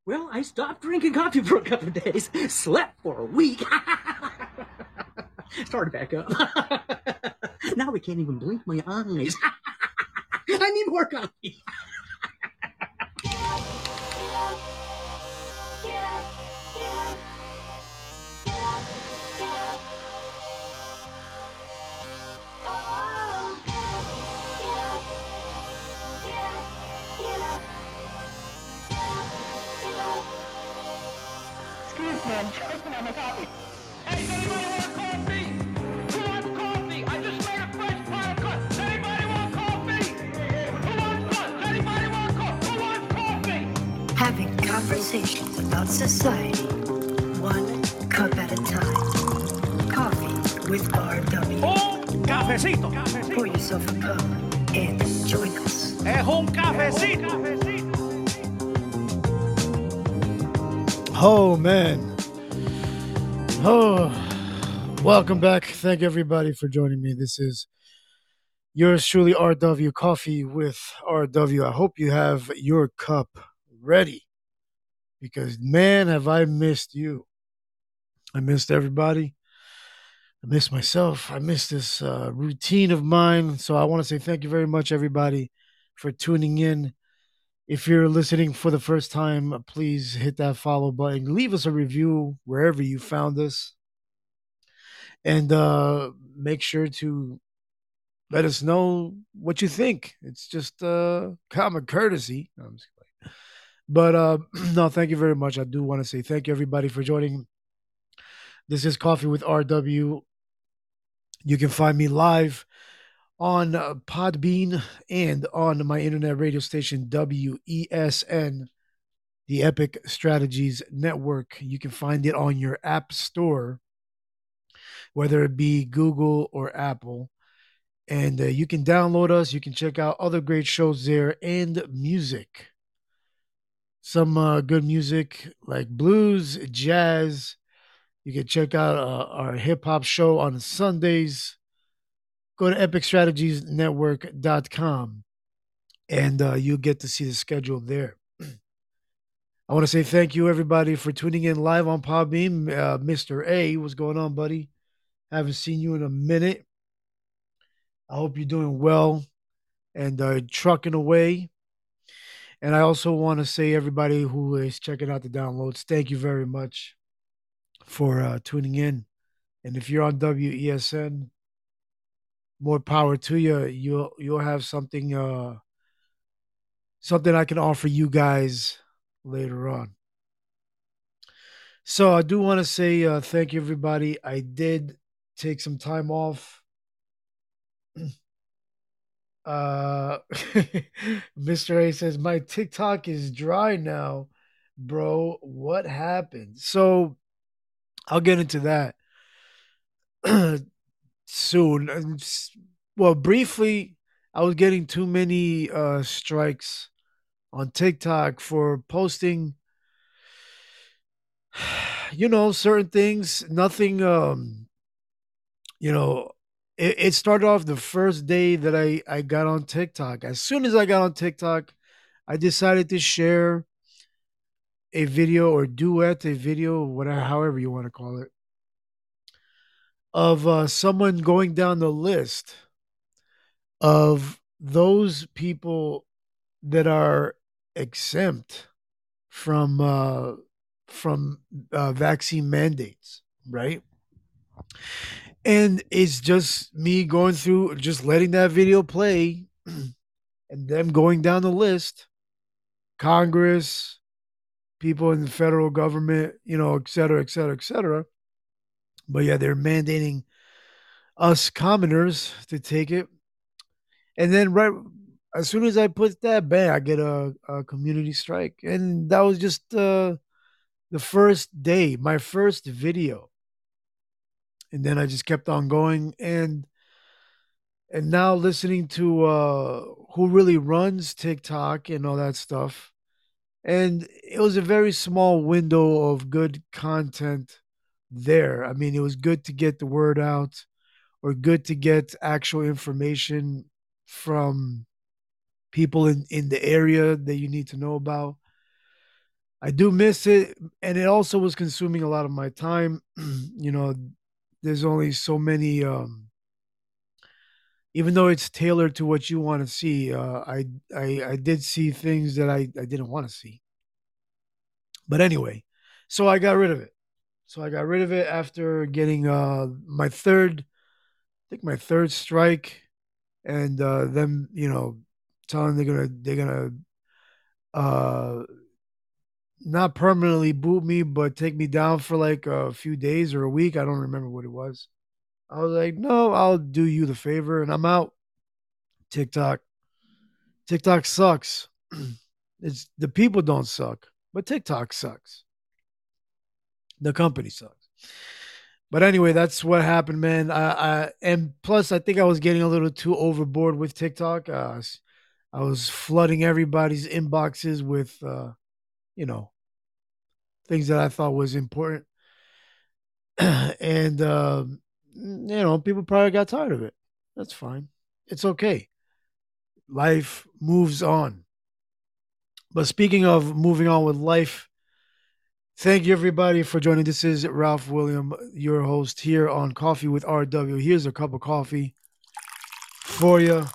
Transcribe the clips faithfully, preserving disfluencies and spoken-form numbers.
Well, I stopped drinking coffee for a couple of days, slept for a week, started back up. Now I can't even blink my eyes. I need more coffee. Excuse me, I'm choking on my coffee. Hey, does anybody want coffee? Who wants coffee? I just made a fresh pile of coffee. Does anybody want coffee? Who wants one? Does anybody want coffee? Who wants coffee? Having conversations about society, one cup at a time. Coffee with R W. Un cafecito. Pour yourself a cup and join us. Es un cafecito. Oh, man. Oh, welcome back. Thank everybody for joining me. This is yours truly, R W Coffee with R W. I hope you have your cup ready because, man, have I missed you. I missed everybody. I missed myself. I missed this uh, routine of mine. So I want to say thank you very much, everybody, for tuning in. If you're listening for the first time, please hit that follow button. Leave us a review wherever you found us. And uh, make sure to let us know what you think. It's just uh, common courtesy. No, I'm just kidding. But uh, no, thank you very much. I do want to say thank you, everybody, for joining. This is Coffee with R W. You can find me live on uh, Podbean and on my internet radio station, W E S N, the Epic Strategies Network. You can find it on your app store, whether it be Google or Apple. And uh, you can download us. You can check out other great shows there and music. Some uh, good music like blues, jazz. You can check out uh, our hip hop show on Sundays. Go to epic strategies network dot com and uh, you'll get to see the schedule there. I want to say thank you, everybody, for tuning in live on Podbean. Uh, Mister A, what's going on, buddy? Haven't seen you in a minute. I hope you're doing well and uh, trucking away. And I also want to say, everybody who is checking out the downloads, thank you very much for uh, tuning in. And if you're on W E S N, more power to you. You'll you'll have something uh, something I can offer you guys later on. So I do want to say uh, thank you, everybody. I did take some time off. Uh, Mister A says my TikTok is dry now, bro. What happened? So I'll get into that soon. And s- Well, briefly, I was getting too many uh, strikes on TikTok for posting, you know, certain things. Nothing, um, you know. It, it started off the first day that I I got on TikTok. As soon as I got on TikTok, I decided to share a video or duet a video, whatever, however you want to call it, of uh, someone going down the list of those people that are exempt from uh, from uh, vaccine mandates, right? And it's just me going through, just letting that video play, and them going down the list. Congress, people in the federal government, you know, et cetera, et cetera, et cetera. But yeah, they're mandating us commoners to take it. And then right as soon as I put that, bang, I get a, a community strike. And that was just uh, the first day, my first video. And then I just kept on going. And and now listening to uh, who really runs TikTok and all that stuff. And it was a very small window of good content there. I mean, it was good to get the word out or good to get actual information from people in, in the area that you need to know about. I do miss it, and it also was consuming a lot of my time. you know, there's only so many. Um, even though it's tailored to what you want to see, uh, I, I I did see things that I I didn't want to see. But anyway, so I got rid of it. So I got rid of it after getting uh my third, I think my third strike, and uh, them, you know, telling they're gonna they're gonna uh not permanently boot me, but take me down for like a few days or a week. I don't remember what it was. I was like, no, I'll do you the favor, and I'm out. TikTok, TikTok sucks. It's the people don't suck, but TikTok sucks. The company sucks. But anyway, that's what happened, man. I, I and plus, I think I was getting a little too overboard with TikTok. Uh, I was flooding everybody's inboxes with, uh, you know, things that I thought was important, and um, you know, people probably got tired of it. That's fine. It's okay. Life moves on. But speaking of moving on with life, thank you everybody for joining. This is Ralph William, your host here on Coffee with R W. Here's a cup of coffee for you.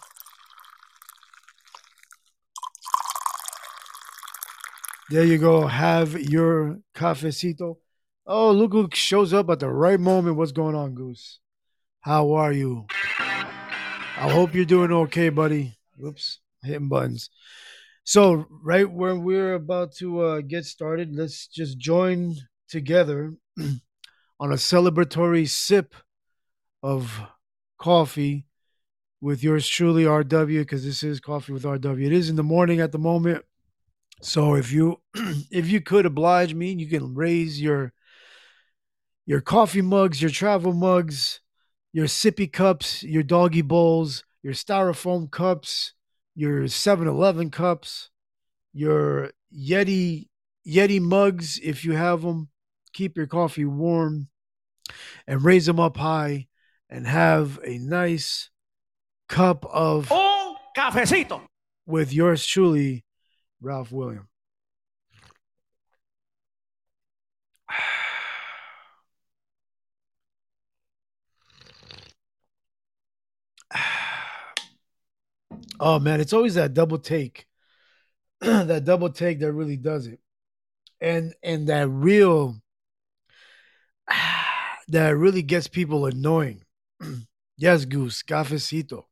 There you go. Have your cafecito. Oh, look who shows up at the right moment. What's going on, Goose? How are you? I hope you're doing okay, buddy. Whoops, hitting buttons. So, right when we're about to uh, get started, let's just join together on a celebratory sip of coffee with yours truly, R W, because this is Coffee with R W. It is in the morning at the moment. So if you if you could oblige me, you can raise your your coffee mugs, your travel mugs, your sippy cups, your doggy bowls, your styrofoam cups, your Seven Eleven cups, your Yeti Yeti mugs if you have them. Keep your coffee warm and raise them up high and have a nice cup of Un cafecito. with yours truly, Ralph William. Oh man, it's always that double take. that double take that really does it. And and that real that really gets people annoying. Yes, Goose, cafecito.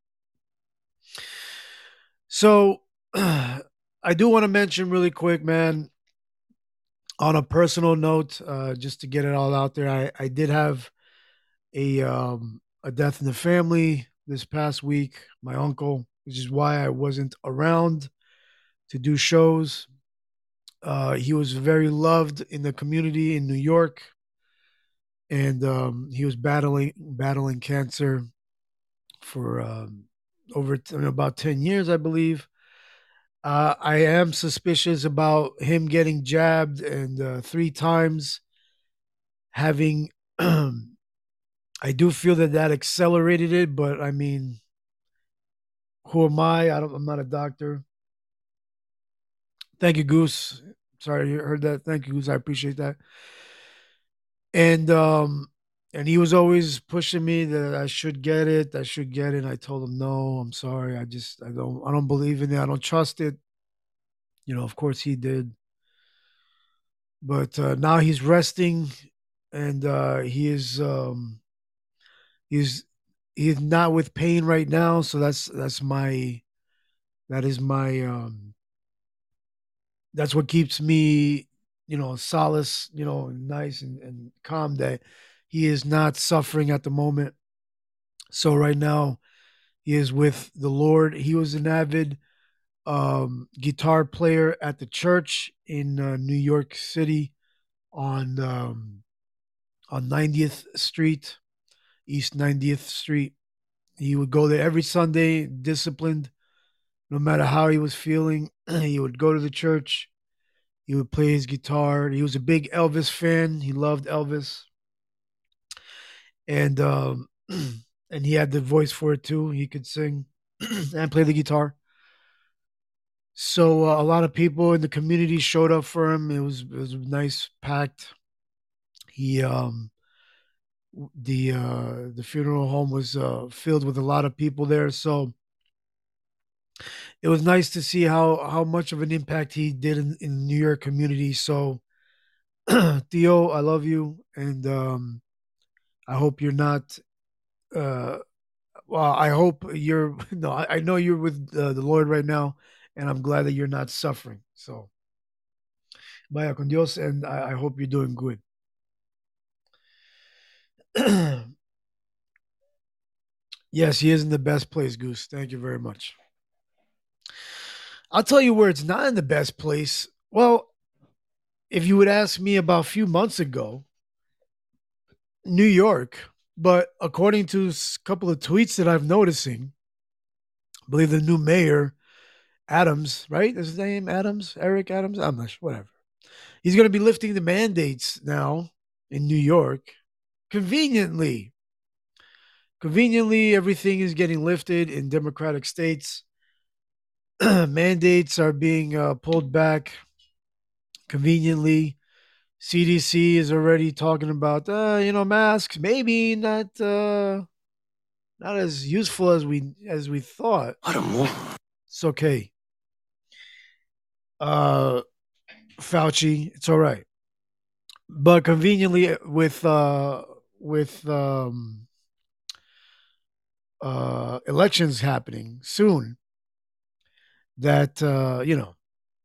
So I do want to mention really quick, man, on a personal note, uh, just to get it all out there, I, I did have a um, a death in the family this past week. My uncle, which is why I wasn't around to do shows. Uh, he was very loved in the community in New York, and um, he was battling battling cancer for um, over t- about ten years, I believe. Uh, I am suspicious about him getting jabbed and uh, three times having. I do feel that that accelerated it, but I mean, who am I? I don't, I'm not a doctor. Thank you, Goose. Sorry you heard that. Thank you, Goose. I appreciate that. And um, and he was always pushing me that I should get it. I should get it. I told him no. I'm sorry. I just I don't I don't believe in it. I don't trust it. You know, of course he did. But uh, now he's resting, and uh, he is um, he's he's not with pain right now. So that's that's my that is my um, that's what keeps me, you know, solace, you know, nice and, and calm that he is not suffering at the moment. So right now he is with the Lord. He was an avid um, guitar player at the church in uh, New York City on um, on ninetieth Street, East ninetieth Street. He would go there every Sunday, disciplined, no matter how he was feeling. He would go to the church. He would play his guitar. He was a big Elvis fan. He loved Elvis, and um, and he had the voice for it too. He could sing and play the guitar. So uh, a lot of people in the community showed up for him. It was it was nice, packed. He um the uh the funeral home was uh filled with a lot of people there. So it was nice to see how how much of an impact he did in, in the New York community. So Theo, I love you, and um I hope you're not. Uh, well, I hope you're. No, I, I know you're with uh, the Lord right now, and I'm glad that you're not suffering. So, vaya con Dios, and I, I hope you're doing good. Yes, he is in the best place, Goose. Thank you very much. I'll tell you where it's not in the best place. Well, if you would ask me about a few months ago, New York, but according to a couple of tweets that I'm noticing, I believe the new mayor Adams, right? Is his name Adams? Eric Adams? I'm not sure. Whatever. He's going to be lifting the mandates now in New York. Conveniently, conveniently, everything is getting lifted in Democratic states. Mandates are being uh, pulled back conveniently. C D C is already talking about, uh, you know, masks. Maybe not, uh, not as useful as we as we thought. It's okay. Uh, Fauci, it's all right. But conveniently, with uh, with um, uh, elections happening soon, that uh, you know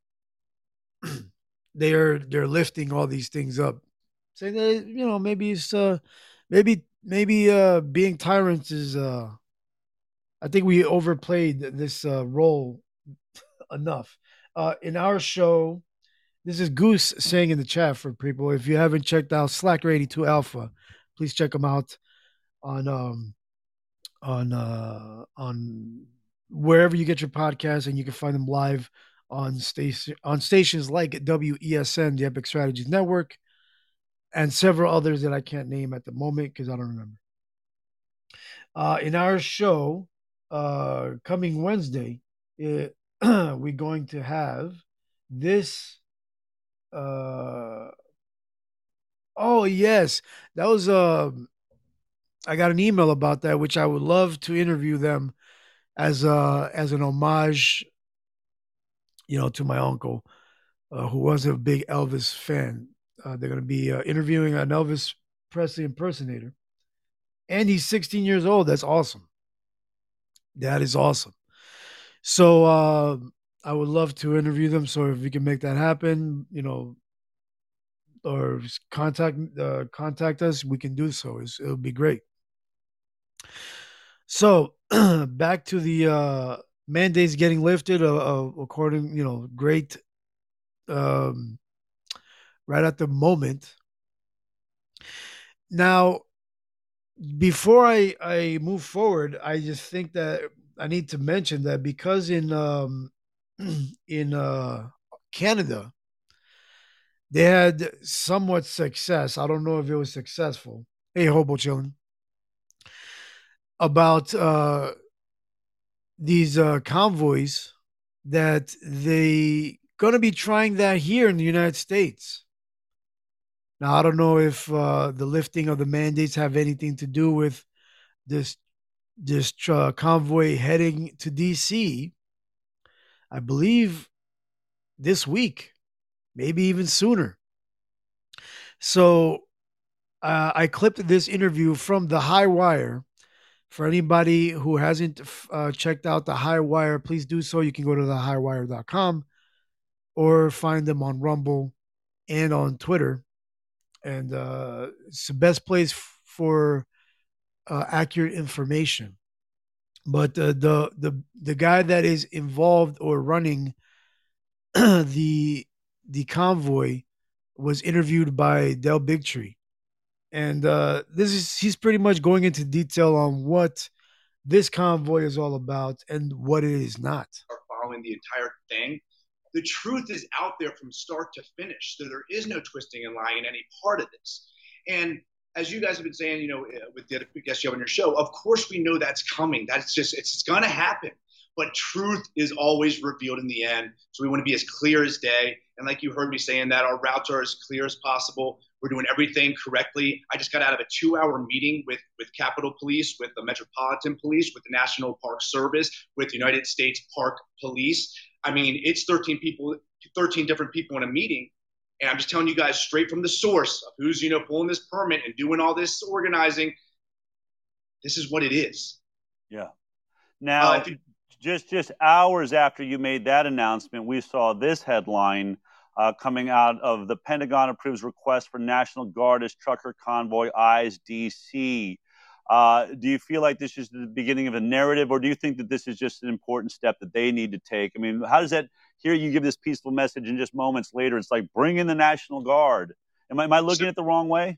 they're they're lifting all these things up, saying that you know maybe it's uh, maybe maybe uh, being tyrants is. Uh, I think we overplayed this uh, role enough. Uh, in our show, this is Goose saying in the chat for people. If you haven't checked out Slacker eighty-two Alpha, please check them out on um, on uh, on wherever you get your podcasts, and you can find them live on station on stations like W E S N, the Epic Strategies Network, and several others that I can't name at the moment because I don't remember. Uh, in our show, uh, coming Wednesday, it, we're going to have this. Uh, oh yes, that was. Uh, I got an email about that, which I would love to interview them as a as an homage, you know, to my uncle, uh, who was a big Elvis fan. Uh, they're going to be uh, interviewing an Elvis Presley impersonator, and he's sixteen years old. That's awesome. That is awesome. So uh, I would love to interview them. So if we can make that happen, you know, or contact uh, contact us, we can do so. It's, it'll be great. So back to the uh, mandates getting lifted, uh, uh, according, you know, great. Um, right at the moment. Now, before I I move forward, I just think that I need to mention that because in um, in uh, Canada they had somewhat success. I don't know if it was successful. Hey, hobo chilling about uh, these uh, convoys that they gonna be trying that here in the United States. Now I don't know if uh, the lifting of the mandates have anything to do with this this uh, convoy heading to D C. I believe this week, maybe even sooner. So uh, I clipped this interview from the High Wire. For anybody who hasn't uh, checked out the High Wire, please do so. You can go to the high wire dot com or find them on Rumble and on Twitter. And uh, it's the best place f- for uh, accurate information. But uh, the the the guy that is involved or running the the convoy was interviewed by Del Bigtree, and uh, this is he's pretty much going into detail on what this convoy is all about and what it is not. Are following the entire thing. The truth is out there from start to finish, so there is no twisting and lying in any part of this. And as you guys have been saying, you know, with the other guests you have on your show, of course we know that's coming. That's just, it's, it's going to happen. but truth is always revealed in the end. So we want to be as clear as day. And like you heard me saying that, our routes are as clear as possible. We're doing everything correctly. I just got out of a two-hour meeting with, with Capitol Police, with the Metropolitan Police, with the National Park Service, with the United States Park Police. I mean, it's thirteen people, thirteen different people in a meeting. And I'm just telling you guys straight from the source of who's, you know, pulling this permit and doing all this organizing. This is what it is. Yeah. Now, Uh, if you- just just hours after you made that announcement, we saw this headline uh, coming out of the Pentagon approves request for National Guard as trucker convoy eyes D C. Uh, do you feel like this is the beginning of a narrative, or do you think that this is just an important step that they need to take? I mean, how does that, here you give this peaceful message and just moments later, it's like, bring in the National Guard. Am I, am I looking at it the wrong way?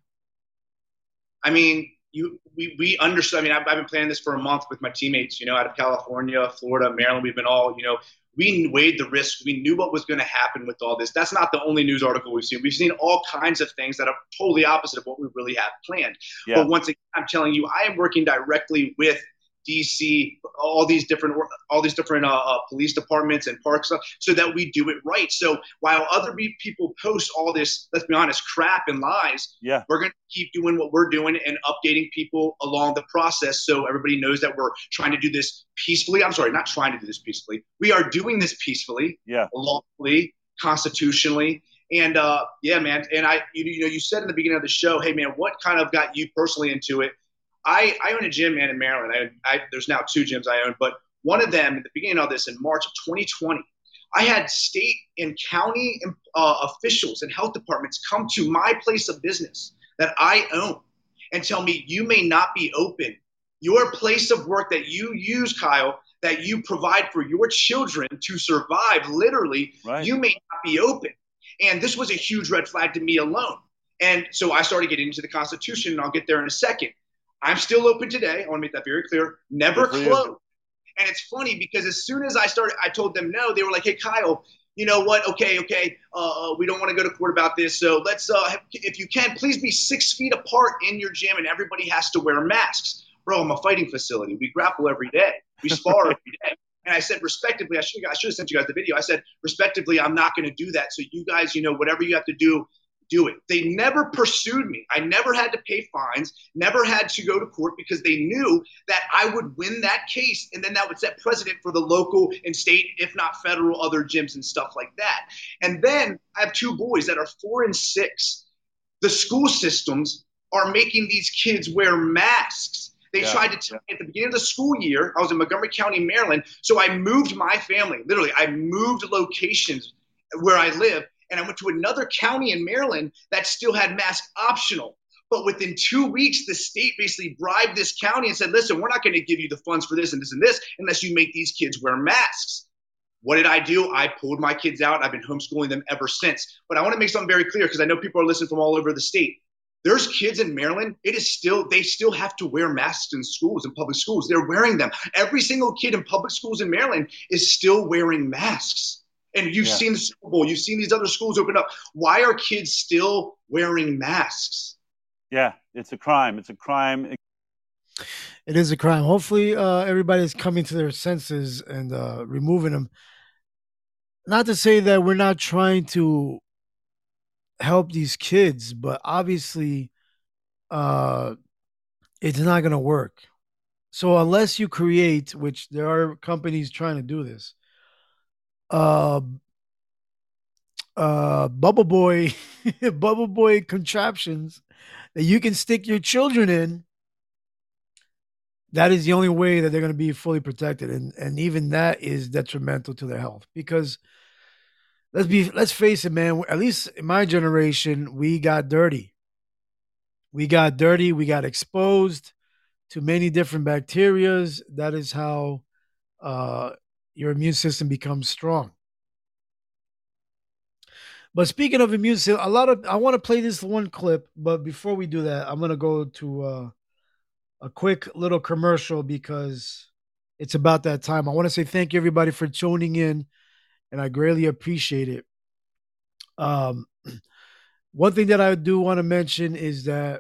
I mean, you, we, we understood. I mean, I've, I've been planning this for a month with my teammates, you know, out of California, Florida, Maryland. We've been all, you know, we weighed the risk. We knew what was going to happen with all this. That's not the only news article we've seen. We've seen all kinds of things that are totally opposite of what we really have planned. Yeah. But once again, I'm telling you, I am working directly with D C, all these different, all these different uh, uh, police departments and parks, so that we do it right. So while other people post all this, let's be honest, crap and lies, yeah, we're going to keep doing what we're doing and updating people along the process, so everybody knows that we're trying to do this peacefully. I'm sorry, not trying to do this peacefully. We are doing this peacefully, yeah, lawfully, constitutionally. And uh, yeah, man. And I, you, you know, you said in the beginning of the show, hey, man, what kind of got you personally into it? I, I own a gym, man, in Maryland. I, I, there's now two gyms I own, but one of them at the beginning of this in March of twenty twenty, I had state and county uh, officials and health departments come to my place of business that I own and tell me, you may not be open. Your place of work that you use, Kyle, that you provide for your children to survive, literally, right, you may not be open. And this was a huge red flag to me alone. And so I started getting into the Constitution, and I'll get there in a second. I'm still open today. I want to make that very clear. Never closed. And it's funny because as soon as I started, I told them no. They were like, hey, Kyle, you know what? Okay, okay. Uh, we don't want to go to court about this. So let's, uh, if you can, please be six feet apart in your gym, and everybody has to wear masks. Bro, I'm a fighting facility. We grapple every day. We spar every day. And I said, respectively, I should, I should have sent you guys the video. I said, respectively, I'm not going to do that. So you guys, you know, whatever you have to do, do it. They never pursued me. I never had to pay fines, never had to go to court, because they knew that I would win that case, and then that would set precedent for the local and state, if not federal, other gyms and stuff like that. And then I have two boys that are four and six. The school systems are making these kids wear masks. They yeah, tried to tell yeah. me at the beginning of the school year, I was in Montgomery County, Maryland, so I moved my family. Literally, I moved locations where I live, and I went to another county in Maryland that still had mask optional. But within two weeks, the state basically bribed this county and said, listen, we're not going to give you the funds for this and this and this unless you make these kids wear masks. What did I do? I pulled my kids out. I've been homeschooling them ever since. But I want to make something very clear, because I know people are listening from all over the state. There's kids in Maryland, it is still, they still have to wear masks in schools, in public schools. They're wearing them. Every single kid in public schools in Maryland is still wearing masks. And you've yeah. seen the Super Bowl, you've seen these other schools open up. Why are kids still wearing masks? Yeah, it's a crime. It's a crime. It is a crime. Hopefully, uh, everybody's coming to their senses and uh, removing them. Not to say that we're not trying to help these kids, but obviously, uh, it's not going to work. So unless you create, which there are companies trying to do this, uh, uh, bubble boy, bubble boy contraptions that you can stick your children in, that is the only way that they're going to be fully protected. And, and even that is detrimental to their health, because let's be, let's face it, man, at least in my generation, we got dirty. We got dirty. We got exposed to many different bacterias. That is how uh, your immune system becomes strong. But speaking of immune system, a lot of, I want to play this one clip, but before we do that, I'm going to go to uh, a quick little commercial, because it's about that time. I want to say thank you, everybody, for tuning in, and I greatly appreciate it. Um, one thing that I do want to mention is that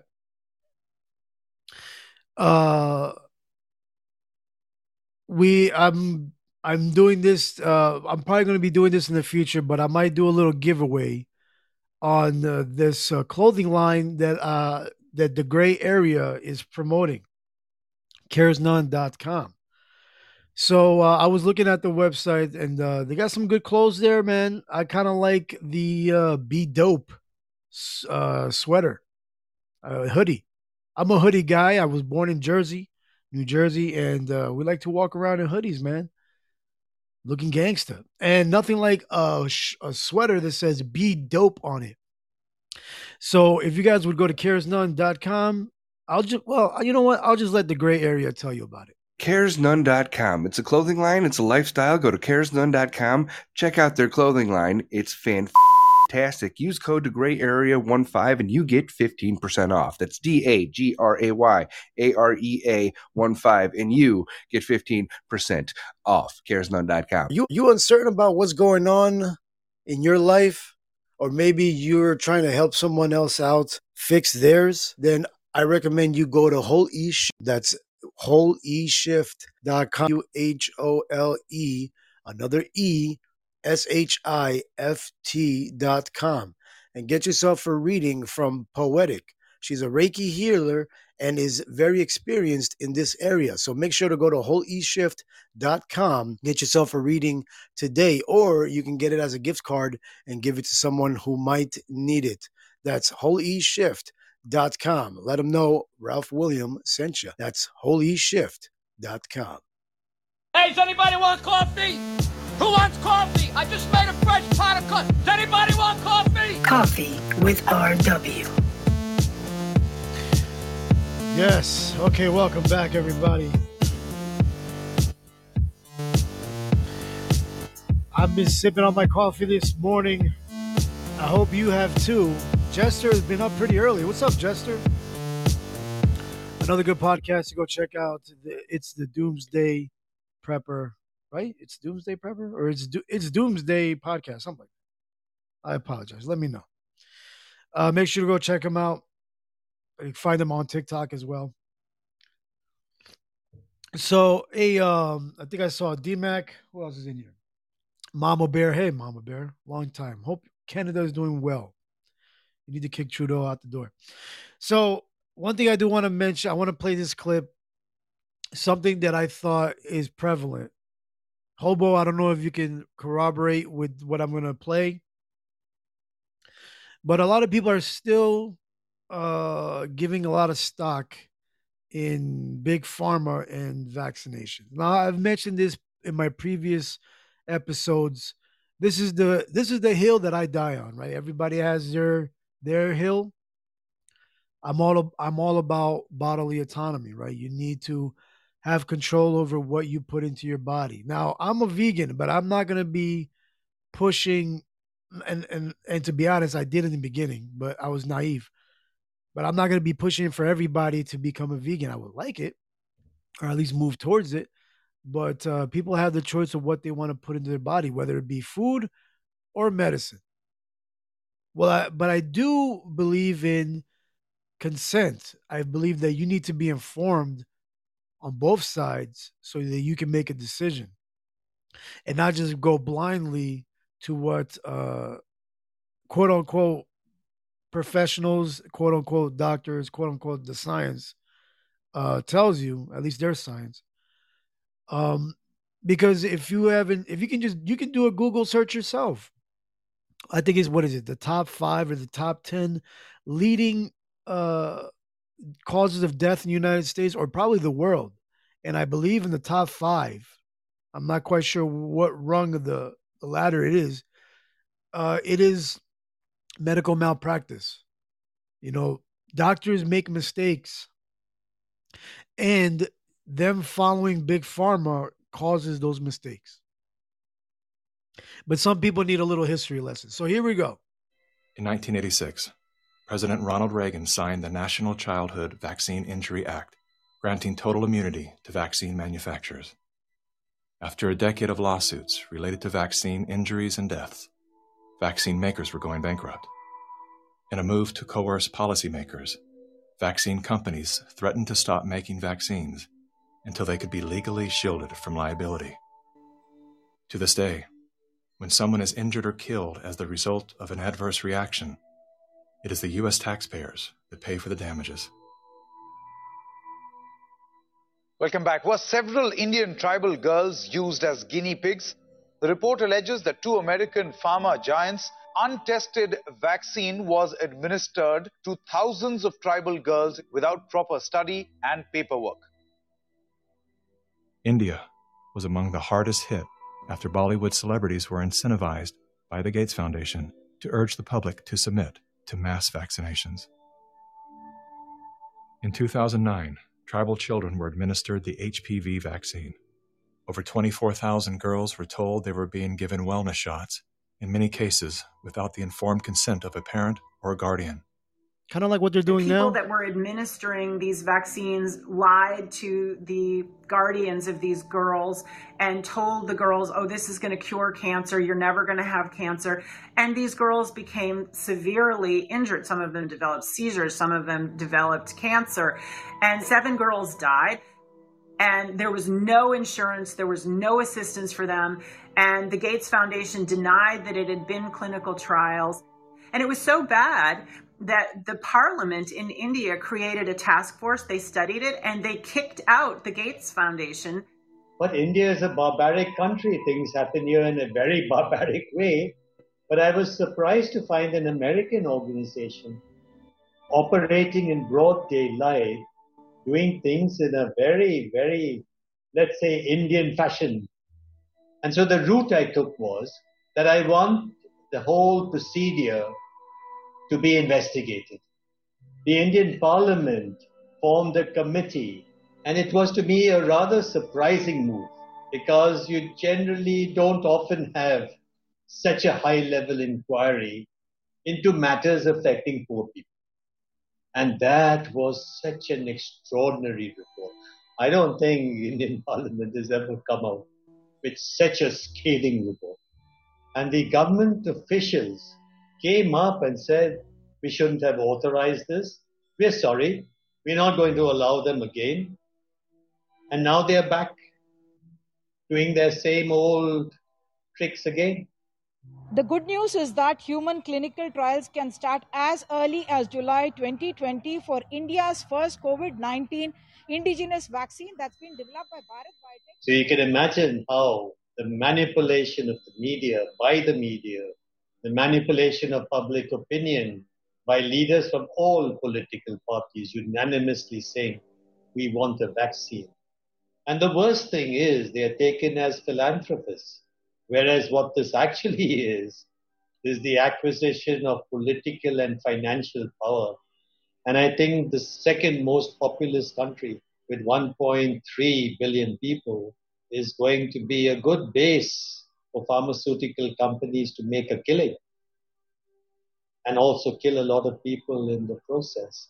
uh, we, I'm, I'm doing this. Uh, I'm probably going to be doing this in the future, but I might do a little giveaway on uh, this uh, clothing line that uh, that the gray area is promoting, cares none dot com. So uh, I was looking at the website, and uh, they got some good clothes there, man. I kind of like the uh, Be Dope uh, sweater, uh, hoodie. I'm a hoodie guy. I was born in Jersey, New Jersey, and uh, we like to walk around in hoodies, man, looking gangster. And nothing like a, sh- a sweater that says Be Dope on it. So if you guys would go to cares none dot com, I'll just, well, you know what? I'll just let the gray area tell you about it. cares none dot com. It's a clothing line. It's a lifestyle. Go to cares none dot com. Check out their clothing line. It's fantastic. Use code to gray area fifteen and you get fifteen percent off. That's D A G R A Y A R E A fifteen and you get fifteen percent off. cares none dot com. You you uncertain about what's going on in your life, or maybe you're trying to help someone else out fix theirs, then I recommend you go to Whole E Shift. That's whole e shift dot com. U H O L E, another E, S H I F T dot com. And get yourself a reading from Poetic. She's a Reiki healer and is very experienced in this area. So make sure to go to whole e shift dot com, get yourself a reading today, or you can get it as a gift card and give it to someone who might need it. That's whole e shift dot com. Let them know Ralph William sent you. That's whole e shift dot com. Hey, does anybody want coffee? Who wants coffee? I just made a fresh pot of coffee. Does anybody want coffee? Coffee with R W. Yes. Okay, welcome back, everybody. I've been sipping on my coffee this morning. I hope you have too. Jester has been up pretty early. What's up, Jester? Another good podcast to go check out. It's the Doomsday Prepper, right? It's Doomsday Prepper? Or it's Do- it's Doomsday Podcast, something like that. I apologize. Let me know. Uh, make sure to go check them out. You can find them on TikTok as well. So, a um, I think I saw D-Mac. Who else is in here? Mama Bear. Hey, Mama Bear. Long time. Hope Canada is doing well. You need to kick Trudeau out the door. So, one thing I do want to mention, I want to play this clip. Something that I thought is prevalent. Hobo, I don't know if you can corroborate with what I'm going to play. But a lot of people are still uh, giving a lot of stock in big pharma and vaccinations. Now, I've mentioned this in my previous episodes. This is the this is the hill that I die on, right? Everybody has their their hill. I'm all I'm all about bodily autonomy, right? You need to have control over what you put into your body. Now, I'm a vegan, but I'm not going to be pushing and and and to be honest, I did in the beginning, but I was naive. But I'm not going to be pushing for everybody to become a vegan. I would like it, or at least move towards it. But uh, people have the choice of what they want to put into their body, whether it be food or medicine. Well, I, but I do believe in consent. I believe that you need to be informed on both sides so that you can make a decision and not just go blindly to what uh, quote unquote professionals, quote unquote doctors, quote unquote the science uh, tells you, at least their science. Um, because if you haven't, if you can just, you can do a Google search yourself. I think it's, what is it? The top five or the top ten leading uh, causes of death in the United States, or probably the world. And I believe in the top five, I'm not quite sure what rung of the, the ladder it is. Uh, it is medical malpractice. You know, doctors make mistakes, and them following big pharma causes those mistakes. But some people need a little history lesson. So here we go. In nineteen eighty-six, President Ronald Reagan signed the National Childhood Vaccine Injury Act, granting total immunity to vaccine manufacturers. After a decade of lawsuits related to vaccine injuries and deaths, vaccine makers were going bankrupt. In a move to coerce policymakers, vaccine companies threatened to stop making vaccines until they could be legally shielded from liability. To this day, when someone is injured or killed as the result of an adverse reaction, it is the U S taxpayers that pay for the damages. Welcome back. Were several Indian tribal girls used as guinea pigs? The report alleges that two American pharma giants' untested vaccine was administered to thousands of tribal girls without proper study and paperwork. India was among the hardest hit after Bollywood celebrities were incentivized by the Gates Foundation to urge the public to submit to mass vaccinations. In two thousand nine, tribal children were administered the H P V vaccine. Over twenty-four thousand girls were told they were being given wellness shots, in many cases without the informed consent of a parent or a guardian. Kind of like what they're doing People now. that were administering these vaccines lied to the guardians of these girls and told the girls, oh, this is going to cure cancer. You're never going to have cancer. And these girls became severely injured. Some of them developed seizures. Some of them developed cancer. And seven girls died. And there was no insurance. There was no assistance for them. And the Gates Foundation denied that it had been clinical trials. And it was so bad that the parliament in India created a task force. They studied it and they kicked out the Gates Foundation. But India is a barbaric country. Things happen here in a very barbaric way. But I was surprised to find an American organization operating in broad daylight, doing things in a very, very, let's say, Indian fashion. And so the route I took was that I want the whole procedure to be investigated. The Indian Parliament formed a committee, and it was to me a rather surprising move because you generally don't often have such a high-level inquiry into matters affecting poor people. And that was such an extraordinary report. I don't think Indian Parliament has ever come out with such a scathing report. And the government officials came up and said, we shouldn't have authorized this. We're sorry. We're not going to allow them again. And now they're back doing their same old tricks again. The good news is that human clinical trials can start as early as July twenty twenty for India's first COVID nineteen indigenous vaccine that's been developed by Bharat Biotech. So you can imagine how the manipulation of the media, by the media, the manipulation of public opinion by leaders from all political parties unanimously saying, we want a vaccine. And the worst thing is they are taken as philanthropists. Whereas what this actually is, is the acquisition of political and financial power. And I think the second most populous country with one point three billion people is going to be a good base for pharmaceutical companies to make a killing and also kill a lot of people in the process.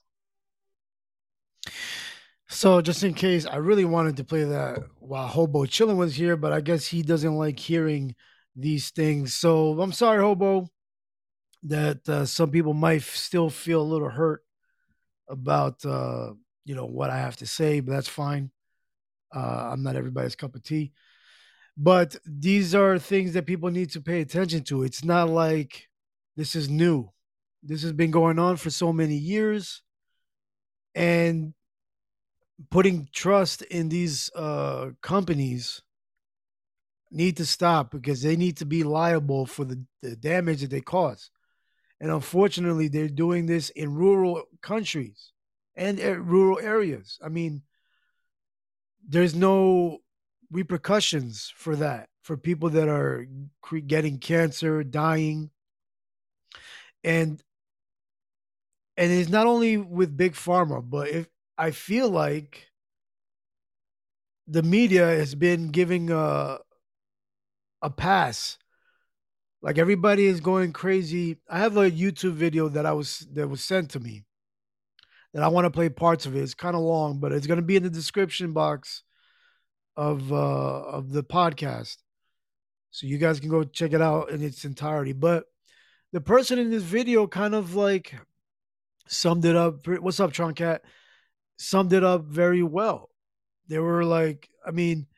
So just in case, I really wanted to play that while Hobo Chillin' was here, but I guess he doesn't like hearing these things. So I'm sorry, Hobo, that uh, some people might f- still feel a little hurt about, uh, you know, what I have to say, but that's fine. Uh, I'm not everybody's cup of tea. But these are things that people need to pay attention to. It's not like this is new. This has been going on for so many years. And putting trust in these uh, companies need to stop because they need to be liable for the, the damage that they cause. And unfortunately, they're doing this in rural countries and uh, rural areas. I mean, there's no repercussions for that, for people that are cre- getting cancer, dying. And and it's not only with Big Pharma, but if I feel like the media has been giving a, a pass. Like everybody is going crazy. I have a YouTube video that I was that was sent to me that I want to play parts of it. It's kind of long, but it's going to be in the description box of uh, of the podcast, so you guys can go check it out in its entirety. But the person in this video kind of like summed it up. What's up, Truncat? Summed it up very well. They were like, I mean,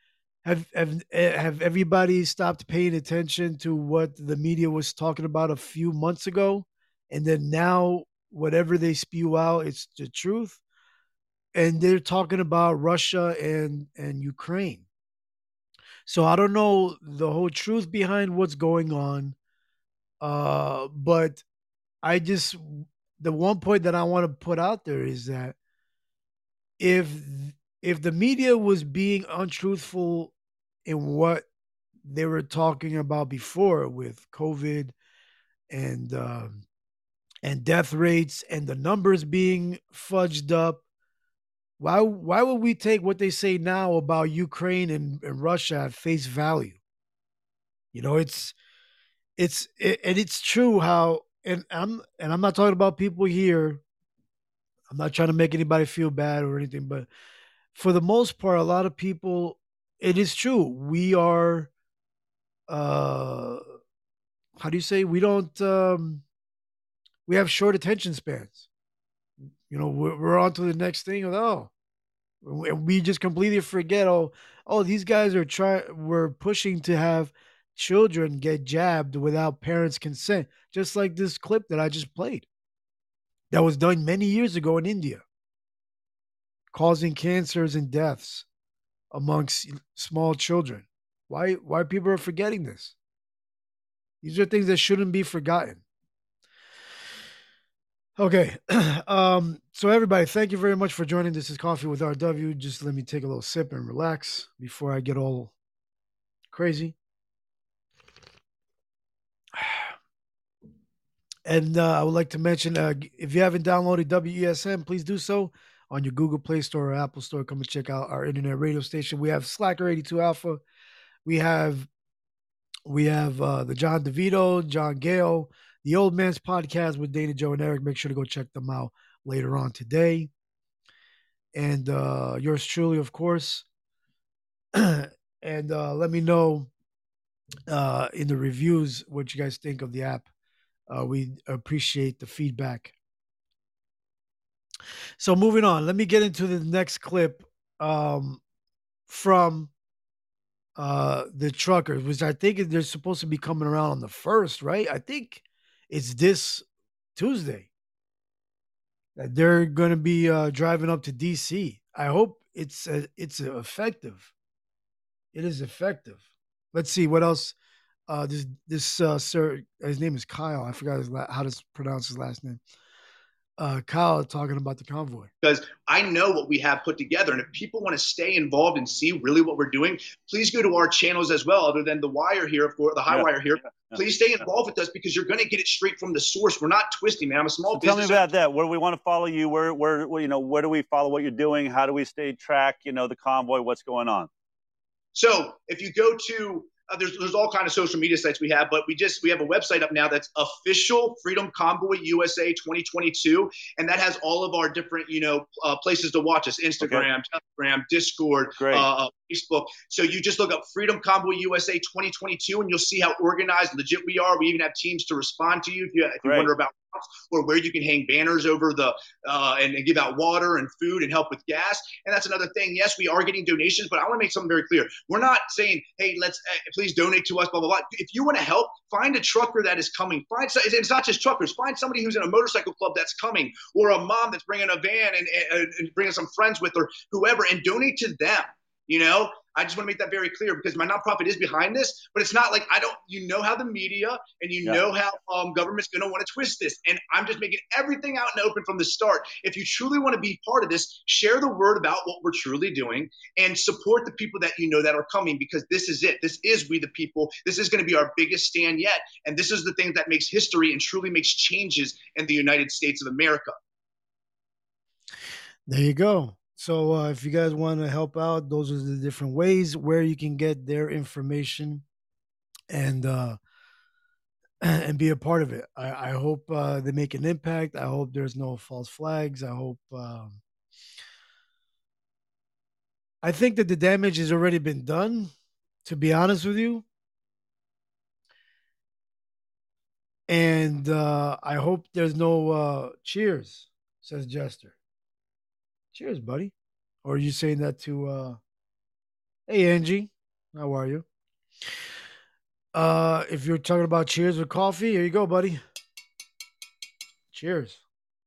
have have have everybody stopped paying attention to what the media was talking about a few months ago, and then now whatever they spew out, it's the truth, and they're talking about Russia and and Ukraine. So I don't know the whole truth behind what's going on, uh, but I just the one point that I want to put out there is that if if the media was being untruthful in what they were talking about before with COVID and um, and death rates and the numbers being fudged up, why why would we take what they say now about Ukraine and, and Russia at face value? You know, it's it's it, and it's true how and I'm and I'm not talking about people here. I'm not trying to make anybody feel bad or anything, but for the most part, a lot of people, it is true. We are, uh, how do you say? We don't. Um, we have short attention spans. You know, we're, we're on to the next thing. Oh, and we just completely forget. Oh, oh, these guys are trying. We're pushing to have children get jabbed without parents' consent, just like this clip that I just played. That was done many years ago in India, causing cancers and deaths amongst small children. Why why people are forgetting this? These are things that shouldn't be forgotten. Okay. um, so everybody, thank you very much for joining. This is Coffee with R W. Just let me take a little sip and relax before I get all crazy. And uh, I would like to mention, uh, if you haven't downloaded W E S N, please do so on your Google Play Store or Apple Store. Come and check out our internet radio station. We have Slacker eighty-two Alpha. We have we have uh, the John DeVito, John Gale, the Old Man's Podcast with Dana, Joe, and Eric. Make sure to go check them out later on today. And uh, yours truly, of course. And uh, let me know uh, in the reviews what you guys think of the app. Uh, we appreciate the feedback. So moving on, let me get into the next clip um, from uh, the truckers, which I think they're supposed to be coming around on the first, right? I think it's this Tuesday that they're going to be uh, driving up to D C. I hope it's uh, it's effective. It is effective. Let's see what else. Uh, this this uh, sir, his name is Kyle. I forgot his la- how to pronounce his last name. Uh, Kyle talking about the convoy. Because I know what we have put together. And if people want to stay involved and see really what we're doing, please go to our channels as well, other than the wire here, of course, the high Yeah. wire here. Yeah. Please stay involved with us because you're going to get it straight from the source. We're not twisting, man. I'm a small So tell me business. about that. Where do we want to follow you? Where, where, where, you know, where do we follow what you're doing? How do we stay track? You know, the convoy. What's going on? So if you go to uh, there's there's all kind of social media sites we have, but we just we have a website up now that's official Freedom Convoy U S A twenty twenty-two, and that has all of our different you know uh, places to watch us: Instagram, okay. Telegram, Discord, uh, Facebook. So you just look up Freedom Convoy U S A twenty twenty-two, and you'll see how organized, legit we are. We even have teams to respond to you if you, if you wonder about or where you can hang banners over the uh, and, and give out water and food and help with gas. And that's another thing. Yes, we are getting donations, but I want to make something very clear. We're not saying, hey, let's uh, please donate to us, blah, blah, blah. If you want to help, find a trucker that is coming. Find It's not just truckers. Find somebody who's in a motorcycle club that's coming, or a mom that's bringing a van and, and, and bringing some friends with her, whoever, and donate to them. You know, I just want to make that very clear because my nonprofit is behind this, but it's not like I don't, you know how the media and you yeah. know how um, government's going to want to twist this. And I'm just making everything out and open from the start. If you truly want to be part of this, share the word about what we're truly doing and support the people that you know that are coming, because this is it. This is We the People. This is going to be our biggest stand yet. And this is the thing that makes history and truly makes changes in the United States of America. There you go. So uh, if you guys want to help out, those are the different ways where you can get their information and uh, and be a part of it. I, I hope uh, they make an impact. I hope there's no false flags. I hope. Um, I think that the damage has already been done, to be honest with you. And uh, I hope there's no uh, cheers, says Jester. Cheers, buddy. Or are you saying that to, uh, hey, Angie, How are you? Uh, if you're talking about cheers with coffee, here you go, buddy. Cheers.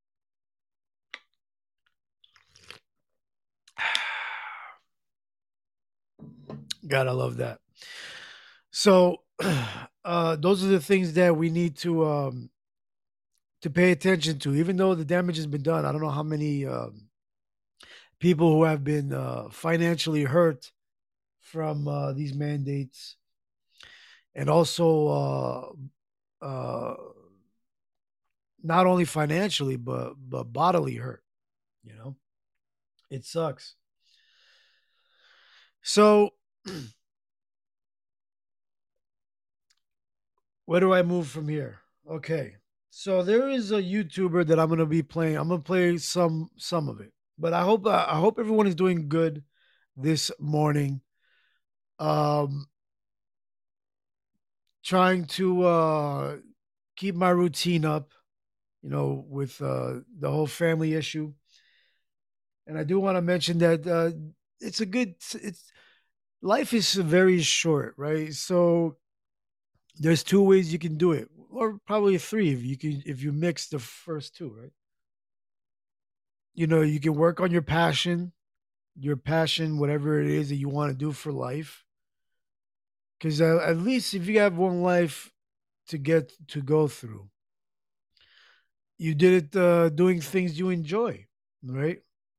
God, I love that. So, uh, those are the things that we need to um, to pay attention to. Even though the damage has been done, I don't know how many um, people who have been uh, financially hurt from uh, these mandates, and also uh, uh, not only financially but but bodily hurt. You know, it sucks. So, where do I move from here? Okay. So there is a YouTuber that I'm gonna be playing. I'm gonna play some some of it, but I hope uh, I hope everyone is doing good this morning. Um, trying to uh, keep my routine up, you know, with uh, the whole family issue. And I do want to mention that uh, it's a good. It's life is very short, right? So there's two ways you can do it, or probably three if you can if you mix the first two, right? You know, you can work on your passion, your passion, whatever it is that you want to do for life. Because uh, at least if you have one life to get to go through, you did it uh, doing things you enjoy, right?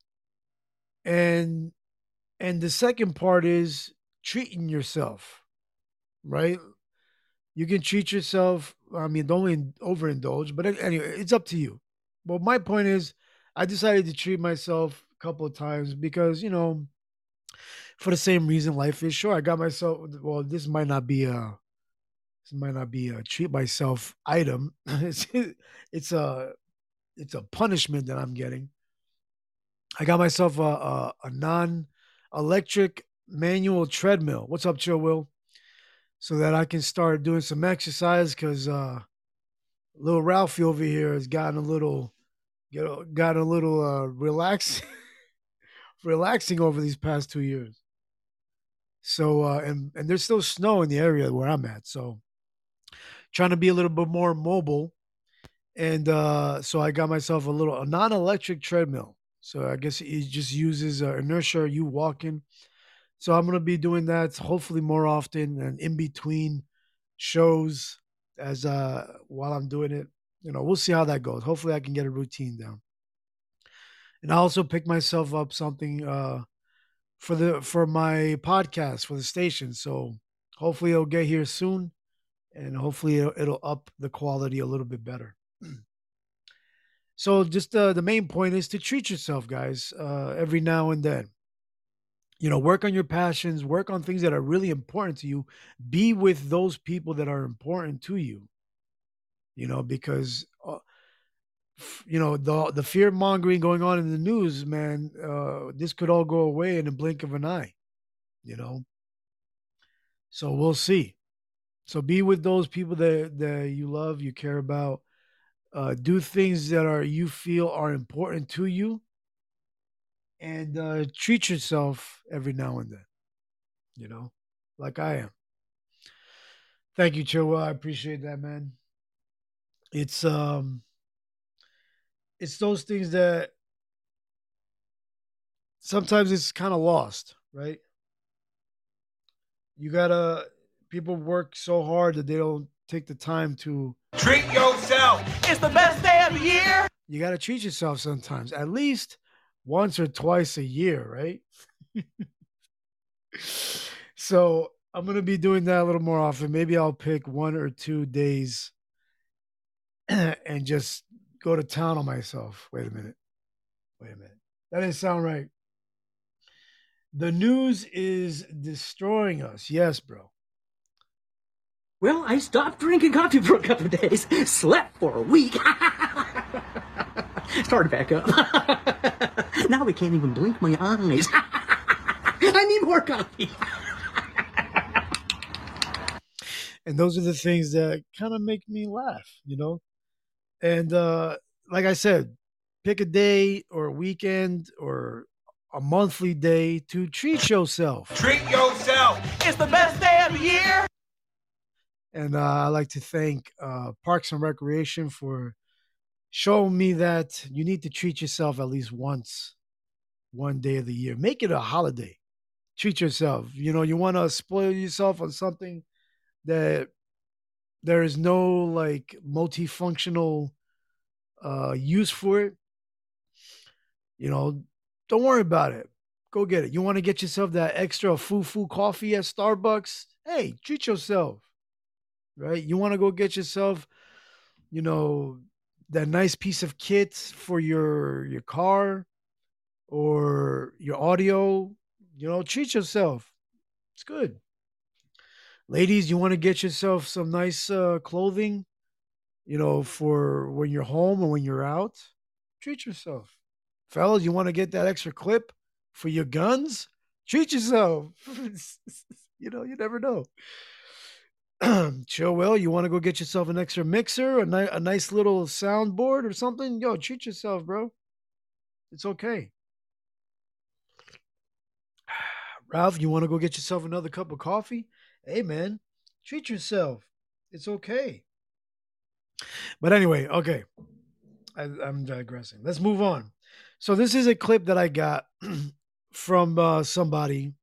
And and the second part is treating yourself, right? You can treat yourself. I mean, don't in- overindulge, but anyway, it's up to you. But my point is, I decided to treat myself a couple of times because you know, for the same reason, life is short. I got myself. Well, this might not be a this might not be a treat myself item. it's it's a it's a punishment that I'm getting. I got myself a a, a non electric manual treadmill. What's up, Chill Will? So that I can start doing some exercise because uh, little Ralphie over here has gotten a little get gotten a little uh, relaxing relaxing over these past two years. So uh, and and there's still snow in the area where I'm at. So trying to be a little bit more mobile, and uh, so I got myself a little a non-electric treadmill. So I guess it just uses uh, inertia. You walking. So I'm gonna be doing that hopefully more often and in between shows as uh while I'm doing it. You know, we'll see how that goes. Hopefully I can get a routine down. And I also picked myself up something uh for the for my podcast for the station. So hopefully it'll get here soon and hopefully it'll, it'll up the quality a little bit better. So just uh, the main point is to treat yourself, guys, uh, every now and then. You know, work on your passions, work on things that are really important to you. Be with those people that are important to you. You know, because uh, f- you know the the fear mongering going on in the news, man. Uh, this could all go away in the blink of an eye. You know, so we'll see. So be with those people that that you love, you care about. Uh, do things that are you feel are important to you, and uh, treat yourself every now and then. You know, like I am. Thank you, Chihuahua. I appreciate that, man. It's um, it's those things that sometimes it's kind of lost, right? You gotta people work so hard that they don't take the time to Treat yourself. It's the best day of the year. you gotta treat yourself sometimes, at least once or twice a year, right? So I'm gonna be doing that a little more often. Maybe I'll pick one or two days and just go to town on myself. Wait a minute. Wait a minute. That didn't sound right. The news is destroying us. Yes, bro. Well, I stopped drinking coffee for a couple of days, slept for a week, started back up. Now we can't even blink my eyes. I need more coffee. And those are the things that kind of make me laugh, you know? And uh, like I said, pick a day or a weekend or a monthly day to treat yourself. Treat yourself. It's the best day of the year. And uh, I'd like to thank uh, Parks and Recreation for showing me that you need to treat yourself at least once, one day of the year. Make it a holiday. Treat yourself. You know, you want to spoil yourself on something that there is no like multifunctional uh, use for it. You know, don't worry about it. Go get it. You want to get yourself that extra foo-foo coffee at Starbucks? Hey, treat yourself. Right? You want to go get yourself, you know, that nice piece of kit for your your car or your audio, you know, treat yourself. It's good. Ladies, you want to get yourself some nice uh, clothing, you know, for when you're home or when you're out. Treat yourself. Fellas, you want to get that extra clip for your guns? Treat yourself. You know, you never know. Chill, Will, you want to go get yourself an extra mixer, a, ni- a nice little soundboard or something? Yo, treat yourself, bro. It's okay. Ralph, you want to go get yourself another cup of coffee? Hey, man, treat yourself. It's okay. But anyway, okay. I, I'm digressing. Let's move on. So this is a clip that I got from uh, somebody.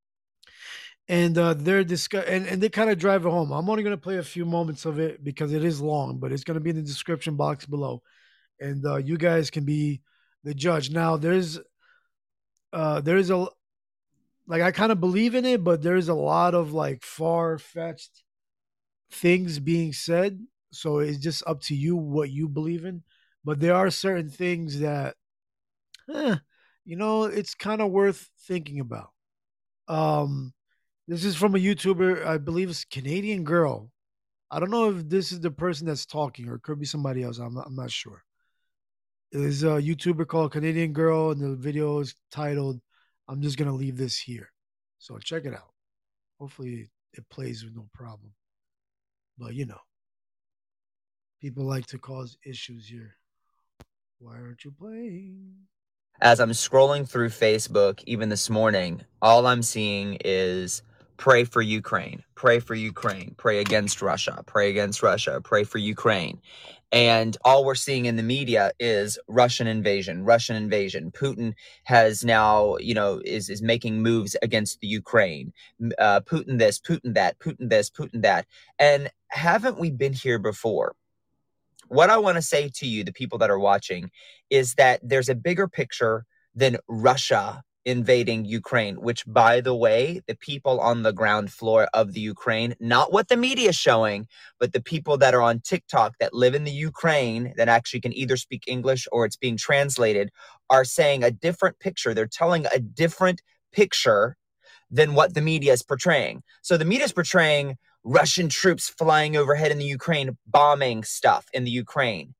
And uh, they're discuss and, and they kind of drive it home. I'm only going to play a few moments of it because it is long, but it's going to be in the description box below. And uh, you guys can be the judge. Now, there's uh, there's a, like, I kind of believe in it, but there's a lot of like far-fetched things being said. So it's just up to you what you believe in. But there are certain things that, eh, you know, it's kind of worth thinking about. Um, This is from a YouTuber, I believe it's Canadian Girl. I don't know if this is the person that's talking or it could be somebody else. I'm not, I'm not sure. There's a YouTuber called Canadian Girl, and the video is titled, I'm just going to leave this here. So check it out. Hopefully it plays with no problem. But, you know, people like to cause issues here. Why aren't you playing? As I'm scrolling through Facebook, even this morning, all I'm seeing is pray for Ukraine, pray for Ukraine, pray against Russia, pray against Russia, pray for Ukraine. And all we're seeing in the media is Russian invasion, Russian invasion. Putin has now, you know, is, is making moves against the Ukraine. Uh, Putin this, Putin that, Putin this, Putin that. And haven't we been here before? What I want to say to you, the people that are watching, is that there's a bigger picture than Russia invading Ukraine, which, by the way, the people on the ground floor of the Ukraine, not what the media is showing, but the people that are on TikTok that live in the Ukraine that actually can either speak English or it's being translated, are saying a different picture. They're telling a different picture than what the media is portraying. So the media is portraying Russian troops flying overhead in the Ukraine, bombing stuff in the Ukraine.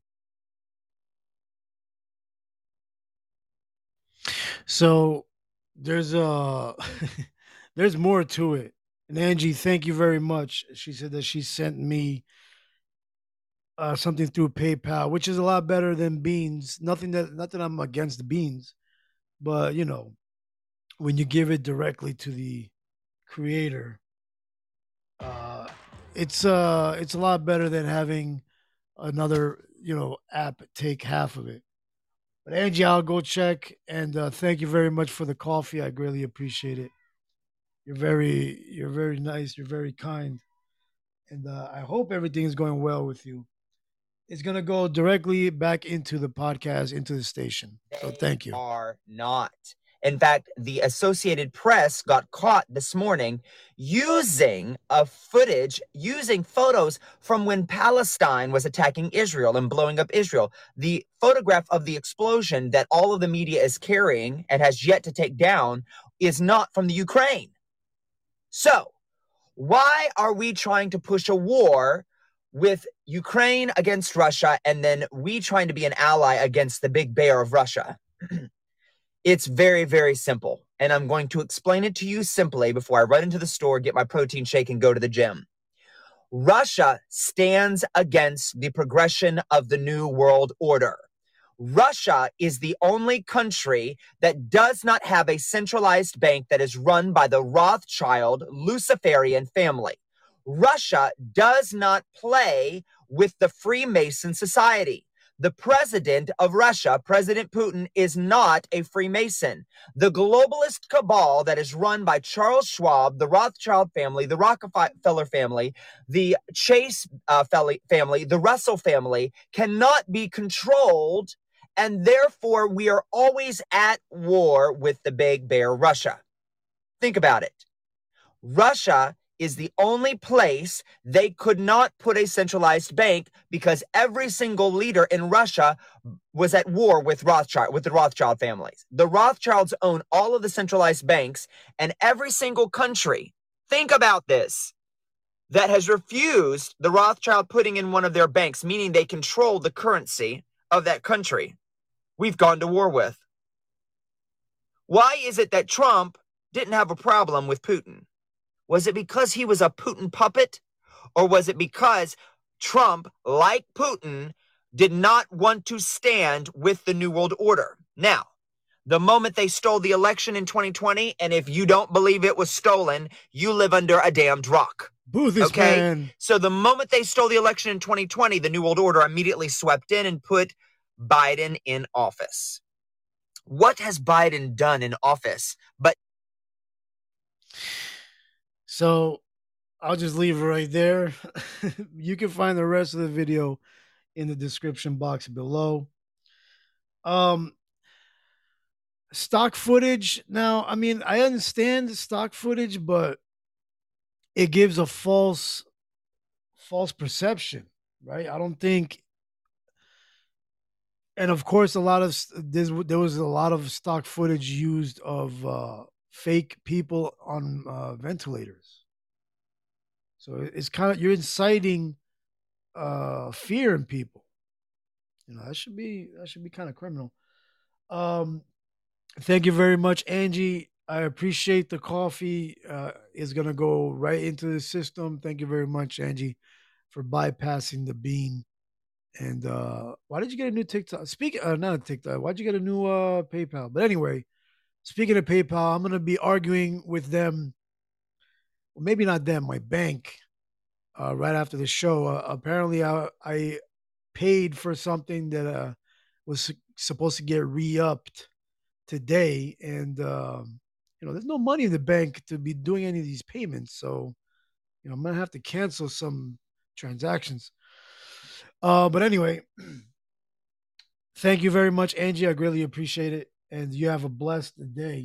So there's uh there's more to it. And Angie, thank you very much. She said that she sent me uh, something through PayPal, which is a lot better than beans. Nothing that not that I'm against the beans, but you know, when you give it directly to the creator, uh, it's uh it's a lot better than having another, you know, app take half of it. But Angie, I'll go check, and uh, thank you very much for the coffee. I greatly appreciate it. You're very, you're very nice. You're very kind, and uh, I hope everything is going well with you. It's gonna go directly back into the podcast, into the station. So thank you. Are not. In fact, the Associated Press got caught this morning using a footage, using photos from when Palestine was attacking Israel and blowing up Israel. The photograph of the explosion that all of the media is carrying and has yet to take down is not from the Ukraine. So, why are we trying to push a war with Ukraine against Russia and then we trying to be an ally against the big bear of Russia? It's very, very simple, and I'm going to explain it to you simply before I run into the store, get my protein shake, and go to the gym. Russia stands against the progression of the New World Order. Russia is the only country that does not have a centralized bank that is run by the Rothschild Luciferian family. Russia does not play with the Freemason society. The president of Russia, President Putin, is not a Freemason. The globalist cabal that is run by Charles Schwab, the Rothschild family, the Rockefeller family, the Chase uh, family, the Russell family, cannot be controlled, and therefore we are always at war with the big bear, Russia. Think about it. Russia is the only place they could not put a centralized bank because every single leader in Russia was at war with Rothschild, with the Rothschild families. The Rothschilds own all of the centralized banks, and every single country, think about this, that has refused the Rothschild putting in one of their banks, meaning they control the currency of that country, we've gone to war with. Why is it that Trump didn't have a problem with Putin? Was it because he was a Putin puppet? Or was it because Trump, like Putin, did not want to stand with the New World Order? Now, the moment they stole the election in twenty twenty, and if you don't believe it was stolen, you live under a damned rock. Boo this okay? man. So the moment they stole the election in twenty twenty, the New World Order immediately swept in and put Biden in office. What has Biden done in office but... So I'll just leave it right there. You can find the rest of the video in the description box below. Um, stock footage. Now, I mean, I understand stock footage, but it gives a false, false perception, right? I don't think. And of course, a lot of there was a lot of stock footage used of uh, fake people on uh, ventilators. So it's kind of, you're inciting uh, fear in people. You know, that should be that should be kind of criminal. Um, thank you very much, Angie. I appreciate the coffee. Uh, it's gonna go right into the system. Thank you very much, Angie, for bypassing the bean. And uh, why did you get a new TikTok? Speaking, uh, not a TikTok. Why'd you get a new uh, PayPal? But anyway, speaking of PayPal, I'm gonna be arguing with them. Well, maybe not them. My bank. Uh, right after the show, uh, apparently I, I paid for something that uh, was supposed to get re-upped today, and um, you know, there's no money in the bank to be doing any of these payments. So, you know, I'm gonna have to cancel some transactions. Uh, but anyway, thank you very much, Angie. I greatly appreciate it, and you have a blessed day.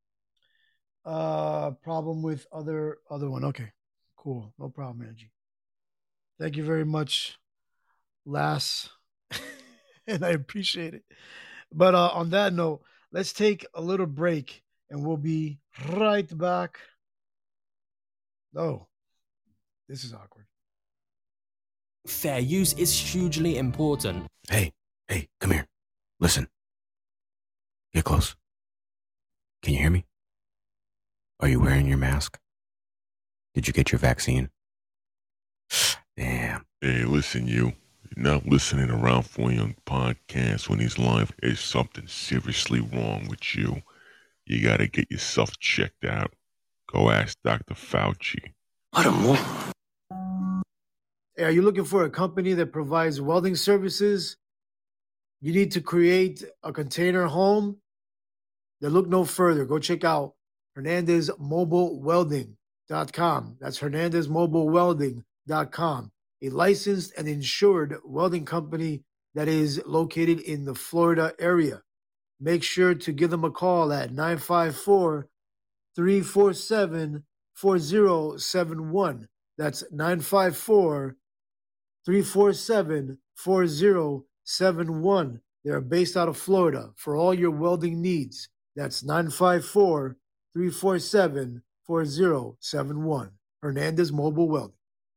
Uh, problem with other other one. Okay, cool, no problem, Angie. Thank you very much, Lass, and I appreciate it. But uh, on that note, let's take a little break, and we'll be right back. Oh, this is awkward. Fair use is hugely important. Hey, hey, come here. Listen. Get close. Can you hear me? Are you wearing your mask? Did you get your vaccine? Damn. Hey, listen, you. You're not listening around for young podcasts when he's live. There's something seriously wrong with you. You gotta get yourself checked out. Go ask Doctor Fauci. What a moron. Hey, are you looking for a company that provides welding services? You need to create a container home? Then look no further. Go check out Hernandez Mobile Welding dot com. That's Hernandez Mobile Welding dot com, a licensed and insured welding company that is located in the Florida area. Make sure to give them a call at nine five four, three four seven, four zero seven one. That's nine five four, three four seven, four zero seven one. They are based out of Florida for all your welding needs. That's nine five four, three four seven, four zero seven one. Hernandez Mobile Welding.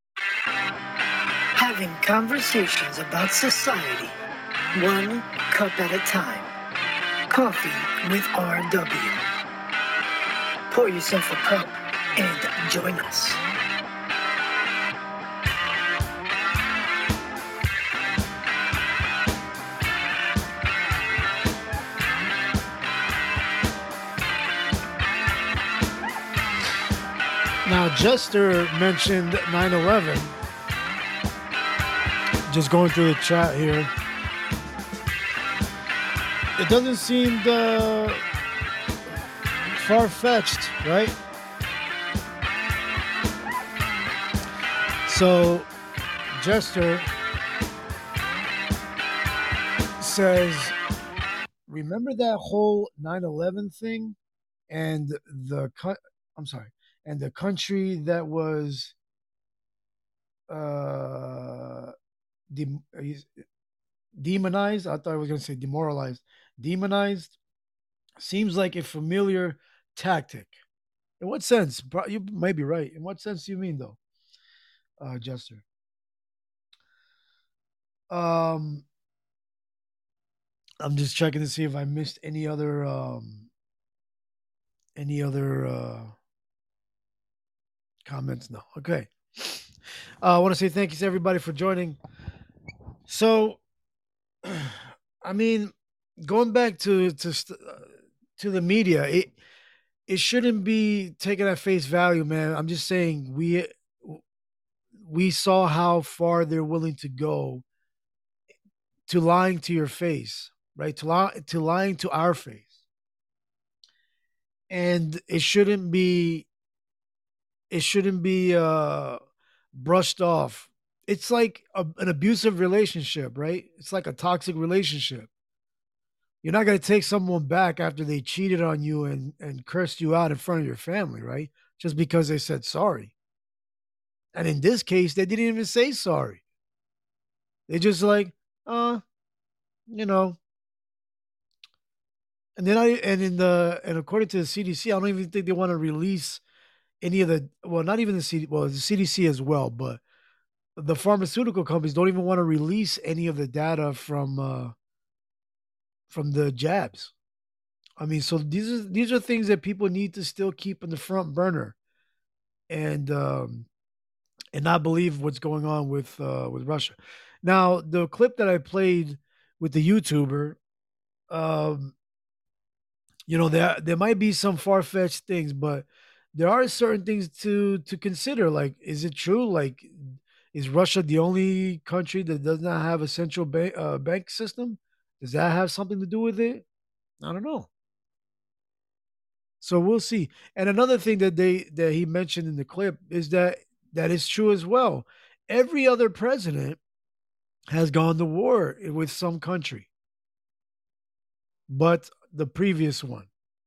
Having conversations about society, one cup at a time. Coffee with R W. Pour yourself a cup and join us. Now, Jester mentioned nine eleven. Just going through the chat here. It doesn't seem uh, far-fetched, right? So, Jester says, remember that whole nine eleven thing? And the, I'm sorry, and the country that was uh, de- demonized, I thought I was going to say demoralized, demonized, seems like a familiar tactic. In what sense? You may be right. In what sense do you mean, though, uh, Jester? Um, I'm just checking to see if I missed any other um, any other uh, comments. No. Okay. Uh, I want to say thank you to everybody for joining. So, I mean, going back to to uh, to the media, it it shouldn't be taken at face value, man. I'm just saying we we saw how far they're willing to go to lying to your face, right? To lie to lying to our face, and it shouldn't be it shouldn't be uh, brushed off. It's like a, an abusive relationship, right? It's like a toxic relationship. You're not going to take someone back after they cheated on you and, and cursed you out in front of your family, right? Just because they said sorry. And in this case, they didn't even say sorry. They just like, uh, you know. And then I and in the and according to the C D C, I don't even think they want to release any of the well, not even the C D well, the C D C as well, but the pharmaceutical companies don't even want to release any of the data from uh, from the jabs. I mean, so these are these are things that people need to still keep in the front burner, and um, and not believe what's going on with uh, with Russia. Now, the clip that I played with the YouTuber, um, you know, there there might be some far fetched things, but there are certain things to to consider. Like, is it true? Like, is Russia the only country that does not have a central bank uh, bank system? Does that have something to do with it? I don't know. So we'll see. And another thing that they that he mentioned in the clip is that that is true as well. Every other president has gone to war with some country, but the previous one.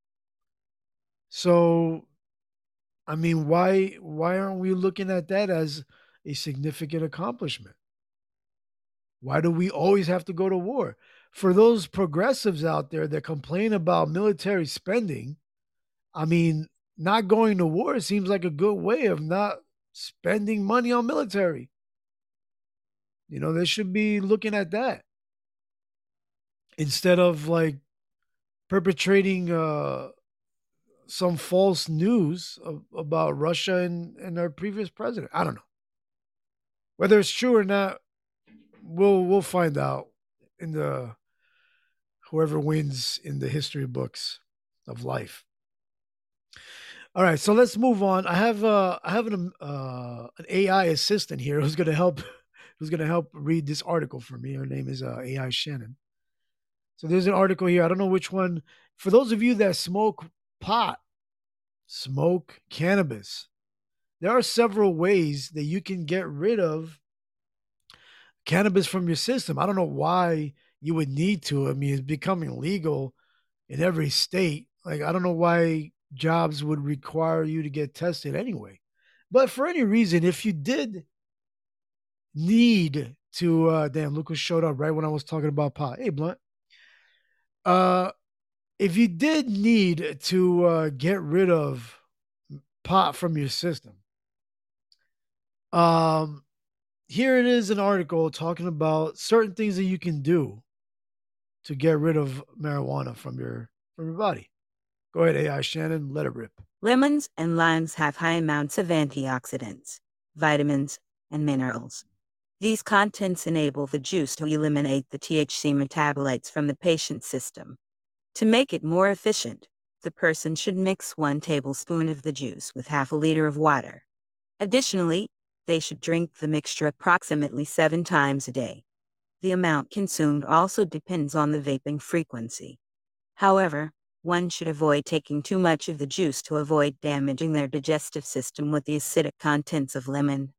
So, I mean, why why aren't we looking at that as a significant accomplishment? Why do we always have to go to war? For those progressives out there that complain about military spending, I mean, not going to war seems like a good way of not spending money on military. You know, they should be looking at that instead of like perpetrating uh, some false news of, about Russia and, and our previous president. I don't know. Whether it's true or not, we'll we'll find out in the whoever wins in the history books of life. All right, so let's move on. I have uh, I have an uh, an A I assistant here who's going to help who's going to help read this article for me. Her name is uh, A I Shannon. So there's an article here. I don't know which one. For those of you that smoke pot, smoke cannabis, there are several ways that you can get rid of cannabis from your system. I don't know why you would need to. I mean, it's becoming legal in every state. Like, I don't know why jobs would require you to get tested anyway. But for any reason, if you did need to, uh, damn, Lucas showed up right when I was talking about pot. Hey, Blunt. Uh, if you did need to uh, get rid of pot from your system, um, here it is, an article talking about certain things that you can do to get rid of marijuana from your from your body. Go ahead, A I Shannon, let it rip. Lemons and limes have high amounts of antioxidants, vitamins, and minerals. These contents enable the juice to eliminate the T H C metabolites from the patient's system. To make it more efficient, the person should mix one tablespoon of the juice with half a liter of water. Additionally, they should drink the mixture approximately seven times a day. The amount consumed also depends on the vaping frequency. However, one should avoid taking too much of the juice to avoid damaging their digestive system with the acidic contents of lemon.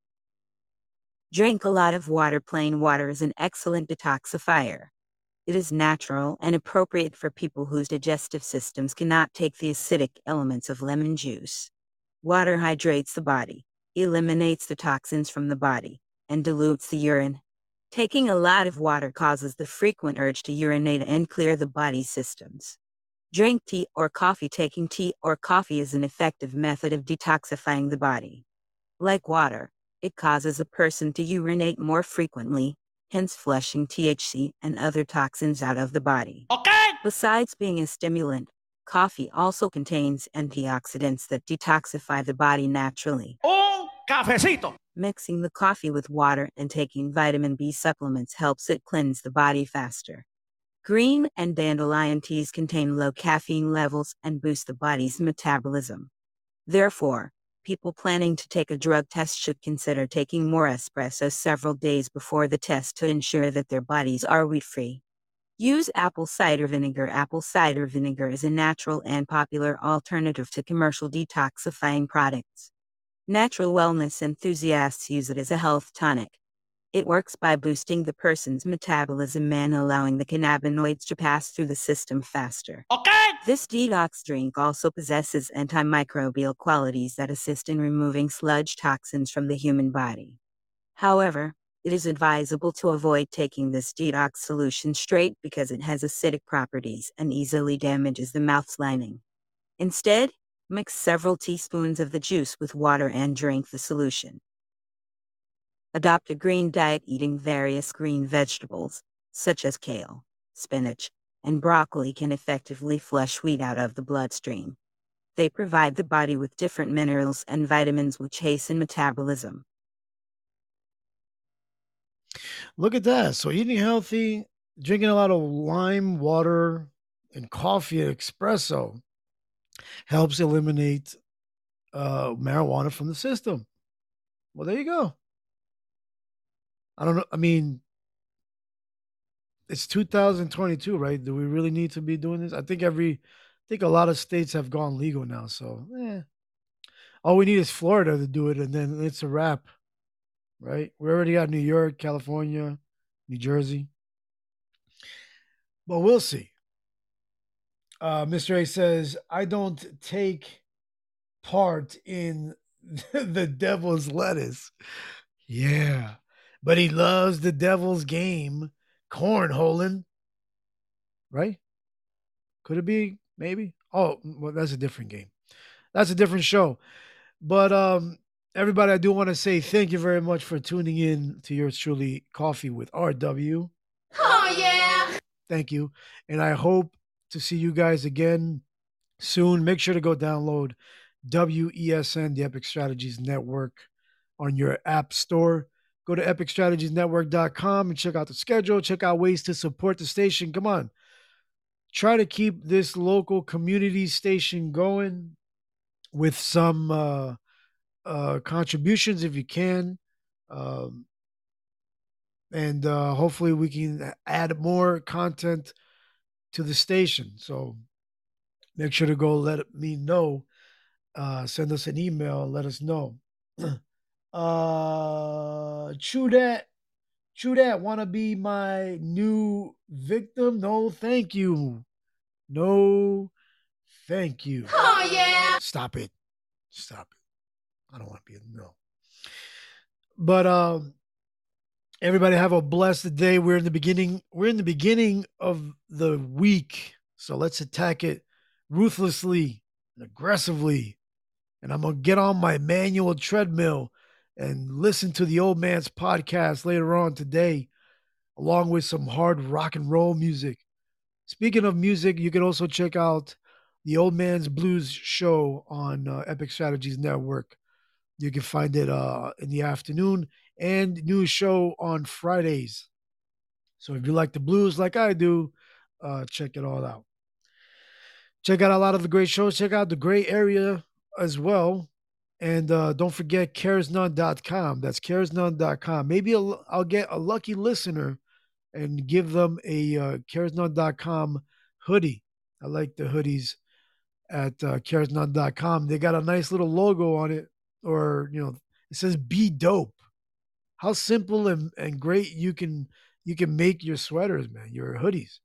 Drink a lot of water. Plain water is an excellent detoxifier. It is natural and appropriate for people whose digestive systems cannot take the acidic elements of lemon juice. Water hydrates the body, eliminates the toxins from the body, and dilutes the urine. Taking a lot of water causes the frequent urge to urinate and clear the body's systems. Drink tea or coffee. Taking tea or coffee is an effective method of detoxifying the body. Like water, it causes a person to urinate more frequently, hence flushing T H C and other toxins out of the body. Okay. Besides being a stimulant, coffee also contains antioxidants that detoxify the body naturally. Un cafecito. Mixing the coffee with water and taking vitamin B supplements helps it cleanse the body faster. Green and dandelion teas contain low caffeine levels and boost the body's metabolism. Therefore, people planning to take a drug test should consider taking more espresso several days before the test to ensure that their bodies are wheat-free. Use apple cider vinegar. Apple cider vinegar is a natural and popular alternative to commercial detoxifying products. Natural wellness enthusiasts use it as a health tonic. It works by boosting the person's metabolism and allowing the cannabinoids to pass through the system faster. Okay. This detox drink also possesses antimicrobial qualities that assist in removing sludge toxins from the human body. However, it is advisable to avoid taking this detox solution straight because it has acidic properties and easily damages the mouth's lining. Instead, mix several teaspoons of the juice with water and drink the solution. Adopt a green diet, eating various green vegetables, such as kale, spinach, and broccoli can effectively flush wheat out of the bloodstream. They provide the body with different minerals and vitamins which hasten metabolism. Look at that. So eating healthy, drinking a lot of lime water and coffee and espresso helps eliminate uh, marijuana from the system. Well, there you go. I don't know. I mean, it's two thousand twenty-two, right? Do we really need to be doing this? I think every, I think a lot of states have gone legal now. So, eh. All we need is Florida to do it, and then it's a wrap, right? We already got New York, California, New Jersey. But we'll see. Uh, Mister A says, I don't take part in the devil's lettuce. Yeah. But he loves the devil's game, cornholing. Right? Could it be? Maybe. Oh, well, that's a different game. That's a different show. But um, everybody, I do want to say thank you very much for tuning in to yours truly, Coffee with R W. Oh, yeah. Thank you. And I hope to see you guys again soon. Make sure to go download W E S N, the Epic Strategies Network, on your app store. Go to epic strategies network dot com and check out the schedule. Check out ways to support the station. Come on. Try to keep this local community station going with some uh, uh, contributions if you can. Um, and uh, hopefully we can add more content to the station. So make sure to go let me know. Uh, send us an email. Let us know. uh, true that. True that. Want to be my new victim? No, thank you. No, thank you. Oh, yeah. Stop it. Stop it. I don't want to be a no. But um, everybody have a blessed day. We're in the beginning. We're in the beginning of the week. So let's attack it ruthlessly and aggressively. And I'm going to get on my manual treadmill and listen to the old man's podcast later on today, along with some hard rock and roll music. Speaking of music, you can also check out the Old Man's Blues show on uh, Epic Strategies Network. You can find it uh, in the afternoon, and new show on Fridays. So if you like the blues like I do, uh, check it all out. Check out a lot of the great shows. Check out the Gray Area as well. And uh, don't forget cares none dot com. That's cares none dot com. Maybe I'll, I'll get a lucky listener and give them a uh, cares none dot com hoodie. I like the hoodies at uh, cares none dot com. They got a nice little logo on it, or, you know, it says be dope. How simple and, and great you can you can make your sweaters, man, your hoodies.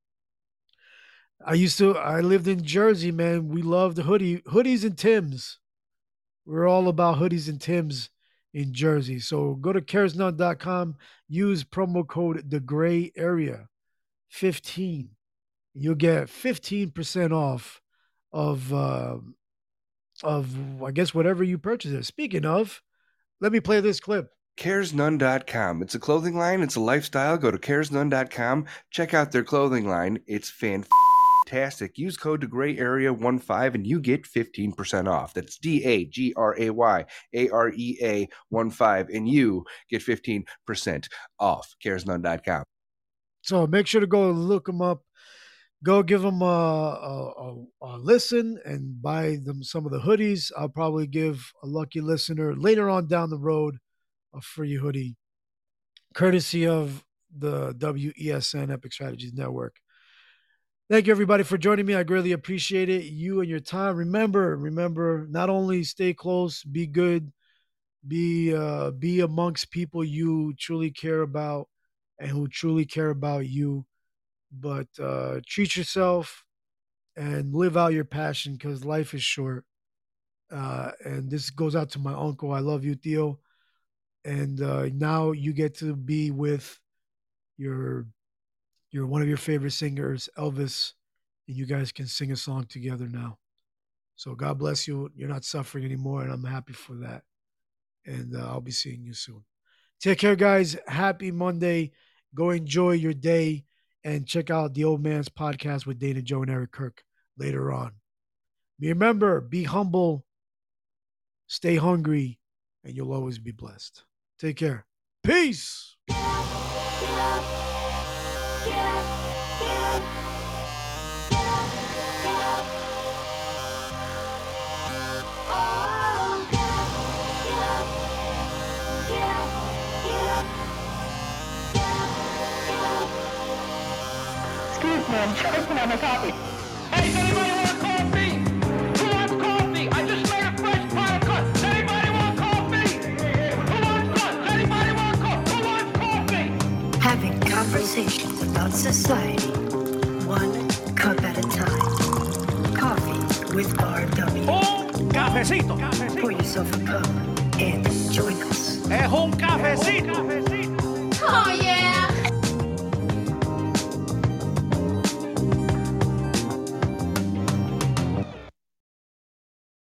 I used to, I lived in Jersey, man. We loved the hoodie, hoodies and Timbs. We're all about hoodies and Timbs in Jersey. So go to cares none dot com, use promo code The Gray Area fifteen. You'll get fifteen percent off of, uh, of I guess, whatever you purchase it. Speaking of, let me play this clip. cares none dot com. It's a clothing line. It's a lifestyle. Go to cares none dot com. Check out their clothing line. It's fantastic. Use code The Gray Area fifteen and you get fifteen percent off. That's D A G R A Y A R E A fifteen and you get fifteen percent off. cares none dot com. So make sure to go look them up. Go give them a, a, a, a listen and buy them some of the hoodies. I'll probably give a lucky listener later on down the road a free hoodie, courtesy of the W E S N Epic Strategies Network. Thank you, everybody, for joining me. I greatly appreciate it. You and your time. Remember, remember, not only stay close, be good, be uh, be amongst people you truly care about and who truly care about you, but uh, treat yourself and live out your passion, because life is short. Uh, and this goes out to my uncle. I love you, Theo. And uh, now you get to be with your your one of your favorite singers, Elvis, and you guys can sing a song together now. So God bless you. You're not suffering anymore, and I'm happy for that. And uh, I'll be seeing you soon. Take care, guys. Happy Monday. Go enjoy your day, and check out the Old Man's Podcast with Dana Joe and Eric Kirk later on. Remember, be humble, stay hungry, and you'll always be blessed. Take care. Peace. Excuse me, I'm choking on my coffee. Hey, does anybody want coffee? Who wants coffee? I just made a fresh pile of cup. Does anybody want coffee? Who wants cup? Does anybody want cup? Who wants coffee? Having conversations about society, one cup at a time. Coffee with R W. Un cafecito. Pour yourself a cup and join us. Es un cafecito.